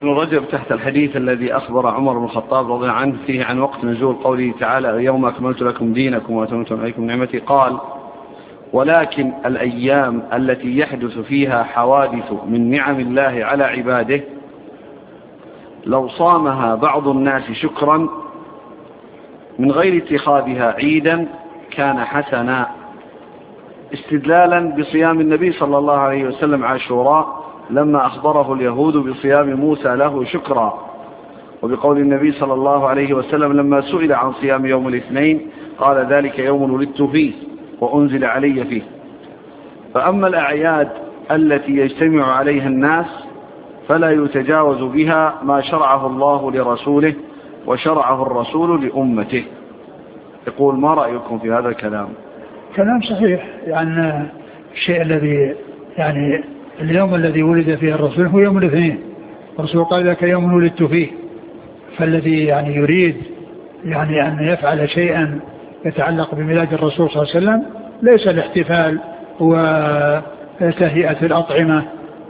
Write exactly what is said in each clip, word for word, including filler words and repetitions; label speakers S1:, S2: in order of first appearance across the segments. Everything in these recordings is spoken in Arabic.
S1: ابن رجب تحت الحديث الذي أخبر عمر بن الخطاب رضي الله عنه فيه عن وقت نزول قوله تعالى اليوم أكملت لكم دينكم وأتممت عليكم نعمتي، قال: ولكن الأيام التي يحدث فيها حوادث من نعم الله على عباده لو صامها بعض الناس شكرا من غير اتخاذها عيدا كان حسنا، استدلالا بصيام النبي صلى الله عليه وسلم عاشوراء لما أخبره اليهود بصيام موسى له شكرا، وبقول النبي صلى الله عليه وسلم لما سئل عن صيام يوم الاثنين قال ذلك يوم ولدت فيه وأنزل علي فيه. فأما الأعياد التي يجتمع عليها الناس فلا يتجاوز بها ما شرعه الله لرسوله وشرعه الرسول لأمته. يقول: ما رأيكم في هذا الكلام؟
S2: كلام صحيح، يعني الشيء الذي يعني اليوم الذي ولد فيه الرسول هو يوم الاثنين، الرسول قال ذاك يوم ولدت فيه، فالذي يعني يريد يعني أن يفعل شيئا يتعلق بميلاد الرسول صلى الله عليه وسلم ليس الاحتفال وتهيئة الأطعمة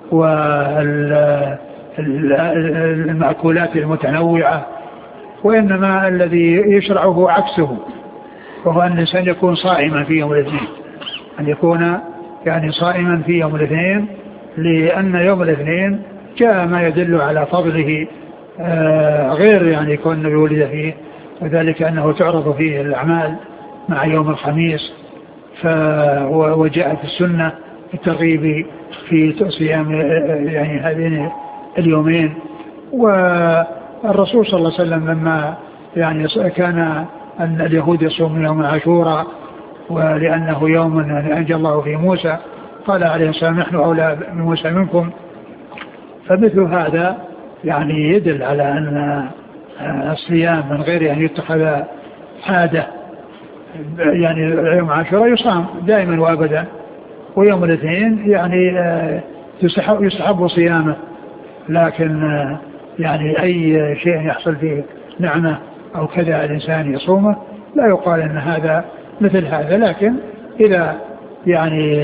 S2: والمأكولات المتنوعة، وإنما الذي يشرعه عكسه، وهو أن الإنسان يكون صائما في يوم الاثنين، أن يكون يعني صائما في يوم الاثنين، لأن يوم الاثنين جاء ما يدل على فضله غير يعني يكون النبي ولد فيه، وذلك أنه تعرض فيه الأعمال مع يوم الخميس، وجاء في السنة الترغيب في صيام يعني هذين اليومين. والرسول صلى الله عليه وسلم لما يعني كان أن اليهود يصومون يوم عاشوراء ولأنه يوم أنجى الله فيه موسى قال عليه السلام نحن أولى بموسى منكم، فمثل هذا يعني يدل على أن الصيام من غير أن يتخذ عادة، يعني يوم عاشوراء يصام دائما وأبدا، ويوم الاثنين يعني يستحب, يستحب صيامه، لكن يعني أي شيء يحصل فيه نعمة أو كذا الإنسان يصومه لا يقال أن هذا مثل هذا، لكن إذا يعني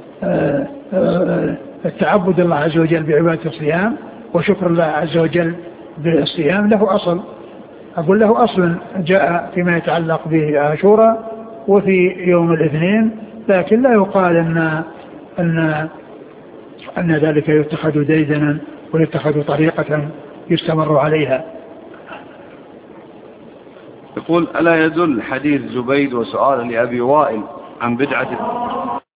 S2: التعبد الله عز وجل بعبادة الصيام وشكر الله عز وجل بالصيام له أصل، أقول له أصل جاء فيما يتعلق بعاشوراء وفي يوم الاثنين، لكن لا يقال أن, أن, أن ذلك يتخذ ديدنا ويتخذ طريقة يستمر عليها.
S1: يقول: ألا يدل حديث زبيد وسؤال لأبي وائل عن بدعة